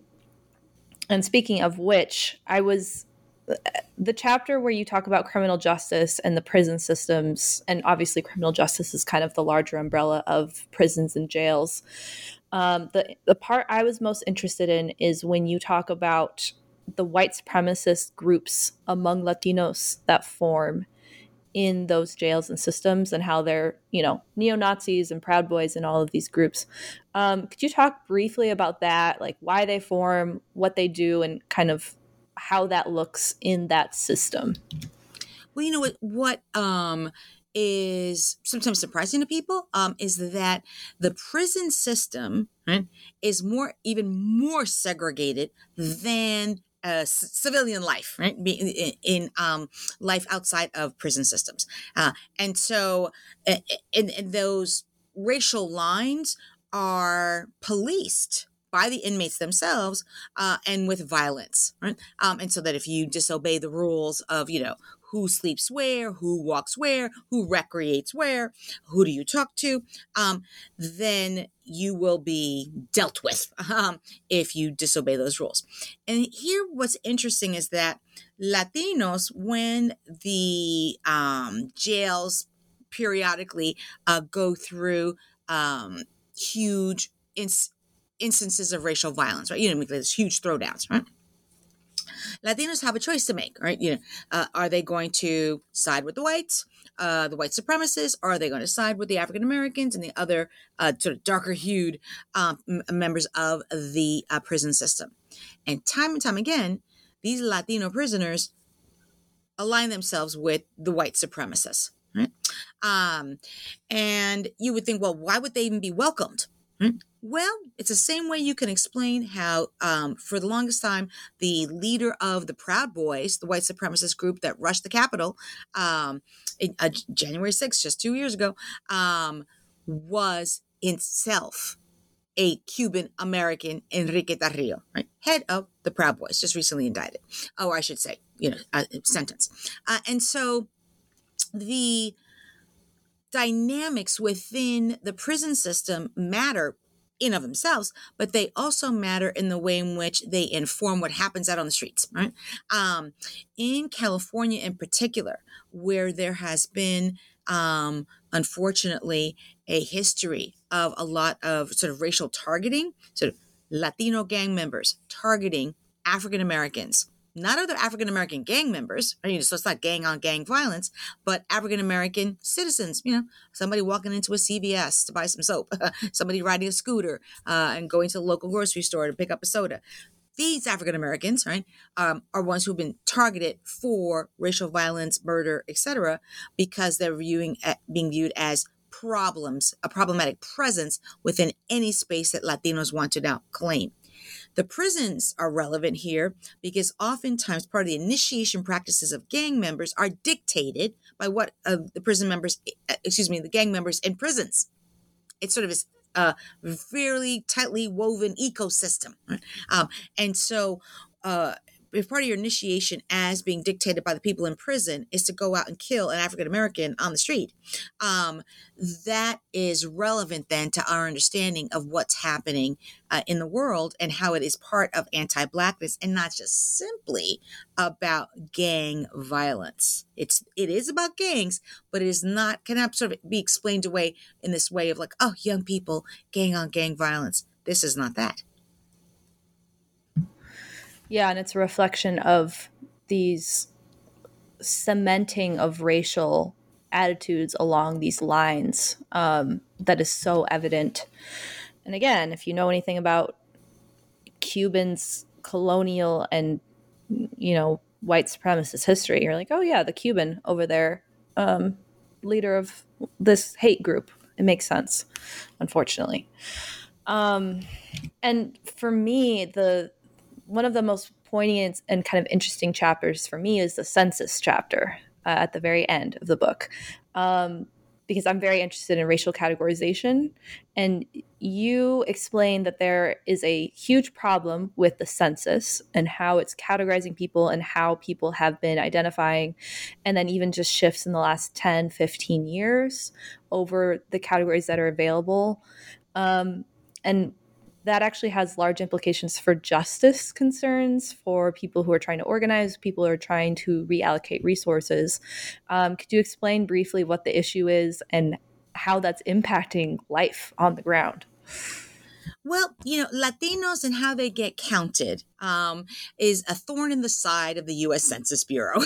and speaking of which, I was the chapter where you talk about criminal justice and the prison systems, and obviously criminal justice is kind of the larger umbrella of prisons and jails. Um, the the part I was most interested in is when you talk about the white supremacist groups among Latinos that form in those jails and systems, and how they're, you know, neo-Nazis and Proud Boys and all of these groups. Um, could you talk briefly about that, like why they form, what they do, and kind of how that looks in that system? Well, you know what, what um, is sometimes surprising to people um, is that the prison system, right, is more, even more segregated than Uh, c- civilian life, right? Be- In, in um, life outside of prison systems. Uh, and so, uh, and, and those racial lines are policed by the inmates themselves uh, and with violence, right? Um, and so that if you disobey the rules of, you know, who sleeps where, who walks where, who recreates where, who do you talk to, um, then you will be dealt with um, if you disobey those rules. And here what's interesting is that Latinos, when the um, jails periodically uh, go through um, huge ins- instances of racial violence, right? You know, there's huge throwdowns, right? Latinos have a choice to make, right? You know, uh, are they going to side with the whites, uh, the white supremacists, or are they going to side with the African Americans and the other uh, sort of darker hued um, m- members of the uh, prison system? And time and time again, these Latino prisoners align themselves with the white supremacists, right? Um, and you would think, well, why would they even be welcomed? Right? Well, it's the same way you can explain how, um, for the longest time, the leader of the Proud Boys, the white supremacist group that rushed the Capitol, um, in, uh, January sixth, just two years ago, um, was itself a Cuban American, Enrique Tarrio, right? Head of the Proud Boys, just recently indicted. Oh, I should say, you know, uh, sentence. Uh, and so the dynamics within the prison system matter in of themselves, but they also matter in the way in which they inform what happens out on the streets, right? Um, in California in particular, where there has been, um, unfortunately, a history of a lot of sort of racial targeting, sort of Latino gang members targeting African Americans, not other African American gang members, I mean, so it's not gang on gang violence, but African American citizens, you know, somebody walking into a C V S to buy some soap, somebody riding a scooter uh, and going to the local grocery store to pick up a soda. These African Americans, right, um, are ones who've been targeted for racial violence, murder, et cetera, because they're viewing being viewed as problems, a problematic presence within any space that Latinos want to now claim. The prisons are relevant here because oftentimes part of the initiation practices of gang members are dictated by what uh, the prison members, excuse me, the gang members in prisons. It's sort of this uh, fairly tightly woven ecosystem. Right? Um, and so uh, if part of your initiation as being dictated by the people in prison is to go out and kill an African American on the street, um, that is relevant then to our understanding of what's happening uh, in the world and how it is part of anti-Blackness and not just simply about gang violence. It's it is about gangs, but it is not cannot sort of be explained away in this way of like, oh, young people, gang on gang violence. This is not that. Yeah, and it's a reflection of these cementing of racial attitudes along these lines um, that is so evident. And again, if you know anything about Cubans' colonial and, you know, white supremacist history, you're like, oh yeah, the Cuban over there, um, leader of this hate group. It makes sense, unfortunately. Um, and for me, the one of the most poignant and kind of interesting chapters for me is the census chapter uh, at the very end of the book, um, because I'm very interested in racial categorization. And you explain that there is a huge problem with the census and how it's categorizing people and how people have been identifying, and then even just shifts in the last ten, fifteen years over the categories that are available. Um, and that actually has large implications for justice concerns for people who are trying to organize, people who are trying to reallocate resources. Um, could you explain briefly what the issue is and how that's impacting life on the ground? Well, you know, Latinos and how they get counted um, is a thorn in the side of the U S Census Bureau.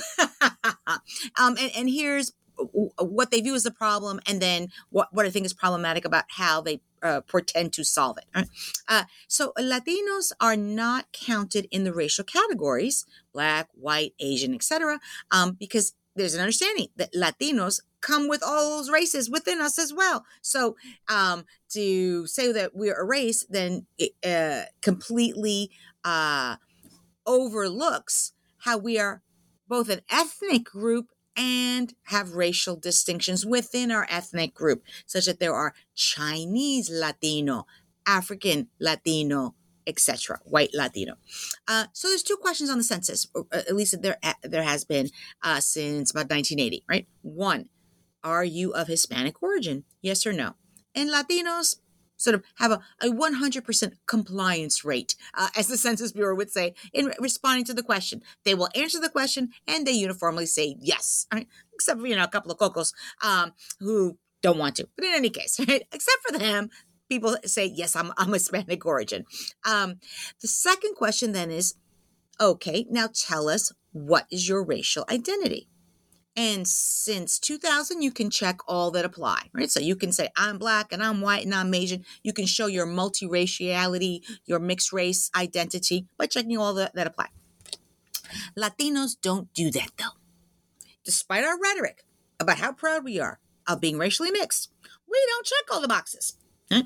um, and, and here's what they view as the problem, and then what, what I think is problematic about how they uh, pretend to solve it. Right? Uh, so Latinos are not counted in the racial categories, Black, white, Asian, et cetera, um, because there's an understanding that Latinos come with all those races within us as well. So um, to say that we're a race then it uh, completely uh, overlooks how we are both an ethnic group and have racial distinctions within our ethnic group, such that there are Chinese Latino, African Latino, et cetera, white Latino. Uh, so there's two questions on the census, or at least there there has been uh, since about nineteen eighty, right? One, are you of Hispanic origin? Yes or no? And Latinos sort of have a, a one hundred percent compliance rate, uh, as the Census Bureau would say, in responding to the question. They will answer the question and they uniformly say yes, right? Except for, you know, a couple of cocos um, who don't want to. But in any case, right? Except for them, people say, yes, I'm, I'm Hispanic origin. Um, the second question then is, okay, now tell us, what is your racial identity? And since two thousand, you can check all that apply, right? So you can say, I'm Black and I'm white and I'm Asian. You can show your multiraciality, your mixed race identity by checking all that, that apply. Latinos don't do that, though. Despite our rhetoric about how proud we are of being racially mixed, we don't check all the boxes. Hmm?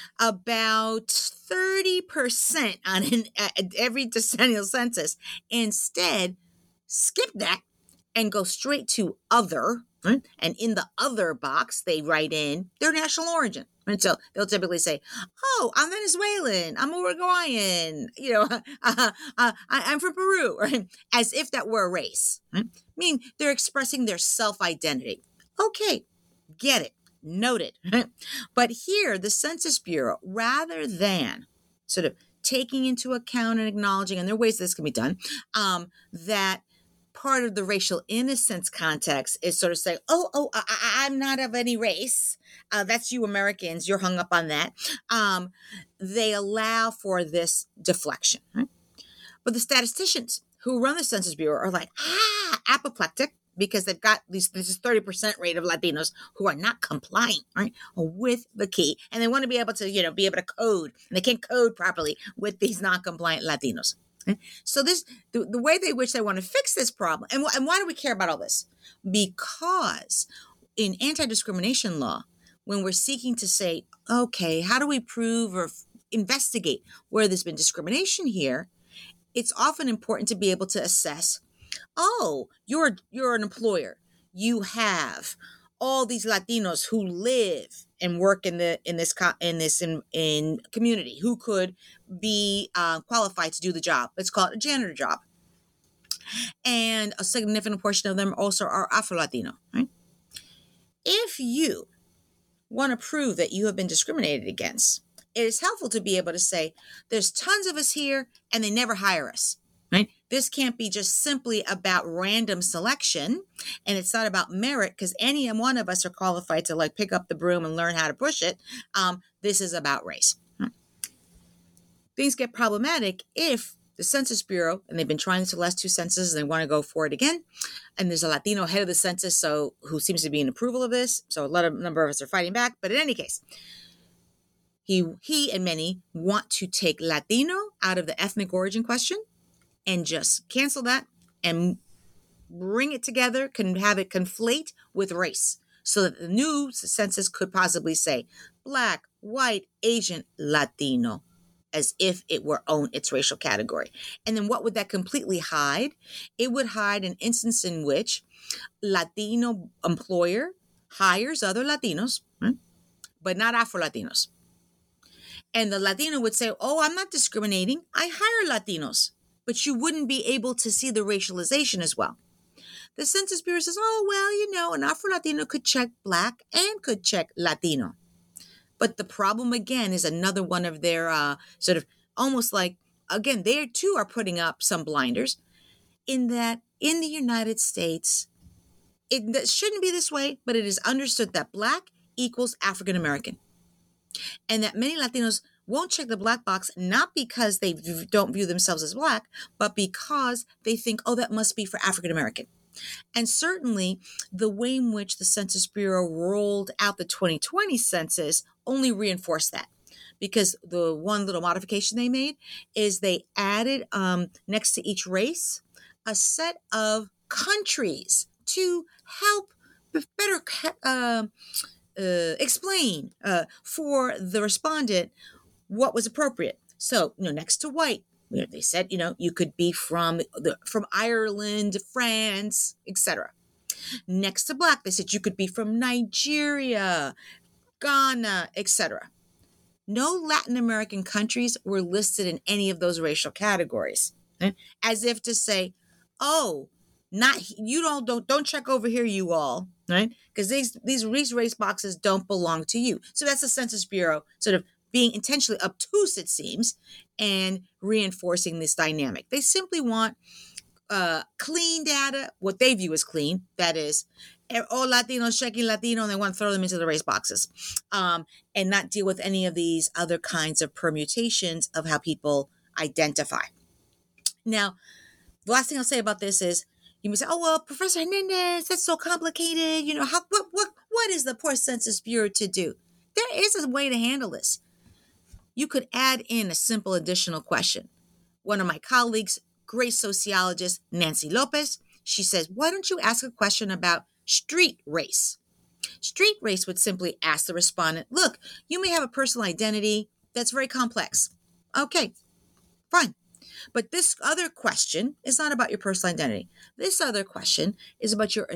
About thirty percent on an, uh, every decennial census instead skip that and go straight to other, right? And in the other box, they write in their national origin. And so they'll typically say, oh, I'm Venezuelan, I'm Uruguayan, you know, uh, uh, I'm from Peru, right? As if that were a race, right? Meaning they're expressing their self-identity. Okay, get it, noted. Right? But here, the Census Bureau, rather than sort of taking into account and acknowledging, and there are ways this can be done, um, that part of the racial innocence context is sort of saying, oh, oh, I, I'm not of any race. Uh, that's you Americans. You're hung up on that. Um, they allow for this deflection. Right? But the statisticians who run the Census Bureau are like, ah, apoplectic, because they've got these, this thirty percent rate of Latinos who are not complying, right, with the key. And they want to be able to, you know, be able to code. And they can't code properly with these non-compliant Latinos. So this, the, the way they which they want to fix this problem, and, and why do we care about all this? Because in anti-discrimination law, when we're seeking to say, okay, how do we prove or f- investigate where there's been discrimination here, it's often important to be able to assess, oh, you're you're an employer. You have all these Latinos who live and work in the in this in this in, in community who could be uh, qualified to do the job. Let's call it a janitor job. And a significant portion of them also are Afro-Latino, right? If you want to prove that you have been discriminated against, it is helpful to be able to say, there's tons of us here and they never hire us, right? This can't be just simply about random selection, and it's not about merit, because any one of us are qualified to like pick up the broom and learn how to push it. Um, this is about race. Things get problematic if the Census Bureau, and they've been trying this the last two censuses and they want to go for it again, and there's a Latino head of the census so who seems to be in approval of this, so a lot of number of us are fighting back. But in any case, he he and many want to take Latino out of the ethnic origin question and just cancel that and bring it together, can have it conflate with race, so that the new census could possibly say Black, white, Asian, Latino, as if it were own its racial category. And then what would that completely hide? It would hide an instance in which Latino employer hires other Latinos, right, but not Afro-Latinos. And the Latino would say, oh, I'm not discriminating. I hire Latinos. But you wouldn't be able to see the racialization as well. The Census Bureau says, oh, well, you know, an Afro-Latino could check Black and could check Latino. But the problem, again, is another one of their uh, sort of almost like, again, they too are putting up some blinders in that in the United States, it that shouldn't be this way, but it is understood that Black equals African American. And that many Latinos won't check the Black box, not because they v- don't view themselves as Black, but because they think, oh, that must be for African American. And certainly the way in which the Census Bureau rolled out the twenty twenty census only reinforced that. Because the one little modification they made is they added um, next to each race a set of countries to help better uh, uh, explain uh, for the respondent what was appropriate. So, you know, next to white, they said, you know, you could be from the from Ireland, France, et cetera. Next to Black, they said you could be from Nigeria, Ghana, et cetera. No Latin American countries were listed in any of those racial categories, okay? As if to say, oh, not you don't don't don't check over here, you all, right? Because these these these race boxes don't belong to you. So that's the Census Bureau sort of being intentionally obtuse, it seems, and reinforcing this dynamic. They simply want uh, clean data, what they view as clean, that is, all Latinos checking Latino, and they want to throw them into the race boxes, um, and not deal with any of these other kinds of permutations of how people identify. Now, the last thing I'll say about this is, you may say, oh, well, Professor Hernandez, that's so complicated. You know, how what what what is the poor Census Bureau to do? There is a way to handle this. You could add in a simple additional question. One of my colleagues, great sociologist, Nancy Lopez, she says, why don't you ask a question about street race? Street race would simply ask the respondent, look, you may have a personal identity that's very complex. Okay, fine. But this other question is not about your personal identity. This other question is about your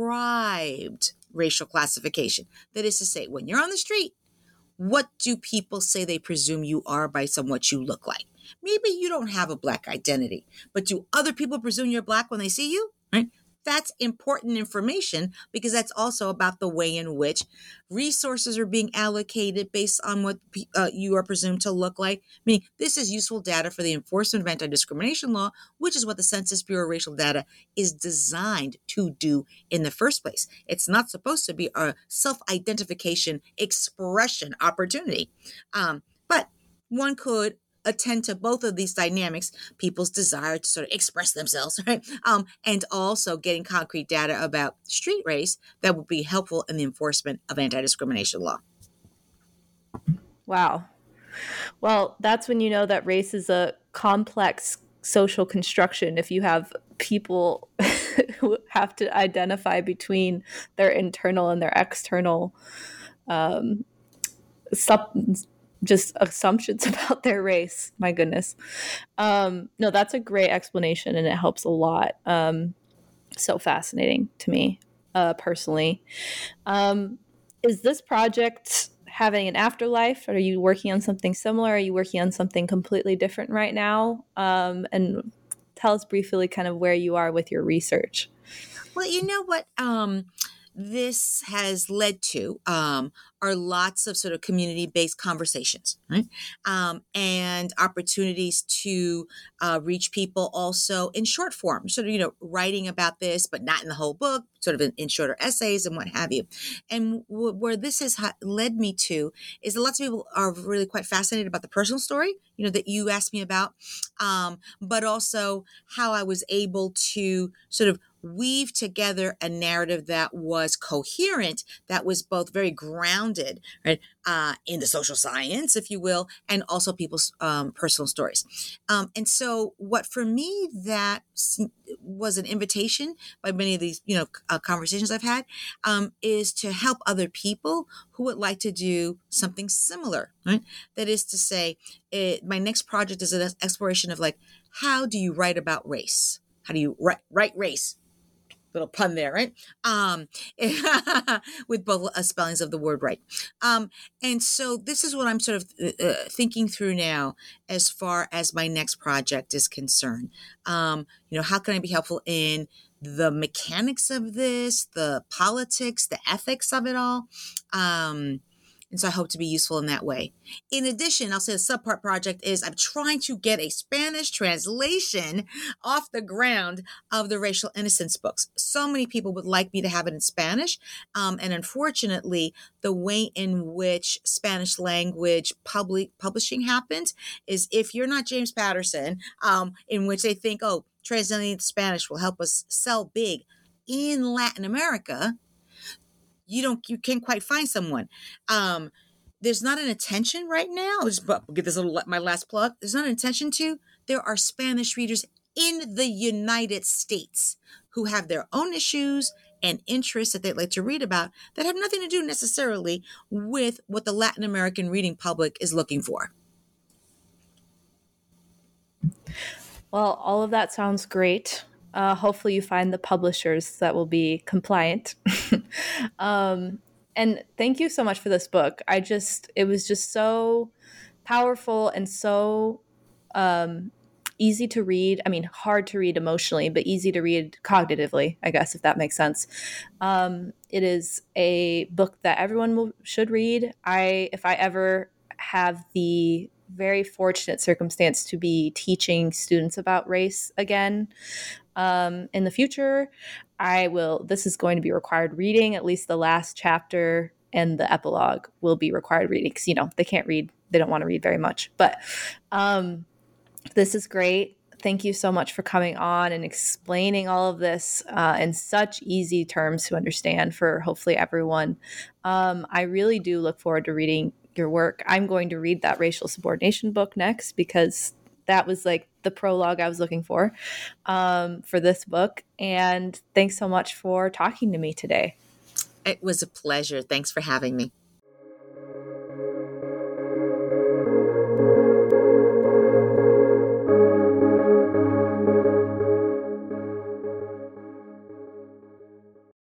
ascribed racial classification. That is to say, when you're on the street, what do people say they presume you are based on what you look like? Maybe you don't have a Black identity, but do other people presume you're Black when they see you? Right? That's important information, because that's also about the way in which resources are being allocated based on what uh, you are presumed to look like. I mean, this is useful data for the enforcement of anti-discrimination law, which is what the Census Bureau racial data is designed to do in the first place. It's not supposed to be a self-identification expression opportunity. Um, but one could attend to both of these dynamics, people's desire to sort of express themselves, right? Um, and also getting concrete data about street race that would be helpful in the enforcement of anti-discrimination law. Wow. Well, that's when you know that race is a complex social construction. If you have people who have to identify between their internal and their external um, sub- just assumptions about their race. My goodness. Um, no, that's a great explanation, and it helps a lot. Um, so fascinating to me, uh, personally. Um, is this project having an afterlife? Are you working on something similar? Are you working on something completely different right now? Um, and tell us briefly kind of where you are with your research. Well, you know what um, this has led to um, are lots of sort of community-based conversations, right? Um, and opportunities to uh, reach people also in short form, sort of, you know, writing about this, but not in the whole book, sort of in, in shorter essays and what have you. And w- where this has ha- led me to is that lots of people are really quite fascinated about the personal story, you know, that you asked me about, um, but also how I was able to sort of weave together a narrative that was coherent, that was both very grounded, right, uh, in the social science, if you will, and also people's um, personal stories. Um, and so, what for me that was an invitation by many of these, you know, uh, conversations I've had, um, is to help other people who would like to do something similar, right? That is to say, it, my next project is an exploration of like, how do you write about race? How do you write, write race? Little pun there, right? Um, with both uh, spellings of the word right. Um, and so this is what I'm sort of uh, thinking through now as far as my next project is concerned. Um, you know, how can I be helpful in the mechanics of this, the politics, the ethics of it all? Um, And so I hope to be useful in that way. In addition, I'll say the subpart project is I'm trying to get a Spanish translation off the ground of the Racial Innocence books. So many people would like me to have it in Spanish. Um, and unfortunately, the way in which Spanish language public publishing happens is if you're not James Patterson, um, in which they think, oh, translating Spanish will help us sell big in Latin America, you don't, you can't quite find someone. Um, there's not an intention right now. I'll just give this little, my last plug. There's not an intention to. There are Spanish readers in the United States who have their own issues and interests that they'd like to read about that have nothing to do necessarily with what the Latin American reading public is looking for. Well, all of that sounds great. Uh, hopefully you find the publishers that will be compliant. um, and thank you so much for this book. I just, it was just so powerful and so um, easy to read. I mean, hard to read emotionally, but easy to read cognitively, I guess, if that makes sense. Um, it is a book that everyone will, should read. I, if I ever have the very fortunate circumstance to be teaching students about race again um, in the future, I will, this is going to be required reading. At least the last chapter and the epilogue will be required reading because, you know, they can't read. They don't want to read very much. But um, this is great. Thank you so much for coming on and explaining all of this uh, in such easy terms to understand for hopefully everyone. Um, I really do look forward to reading your work. I'm going to read that racial subordination book next because that was like the prologue I was looking for um, for this book. And thanks so much for talking to me today. It was a pleasure. Thanks for having me.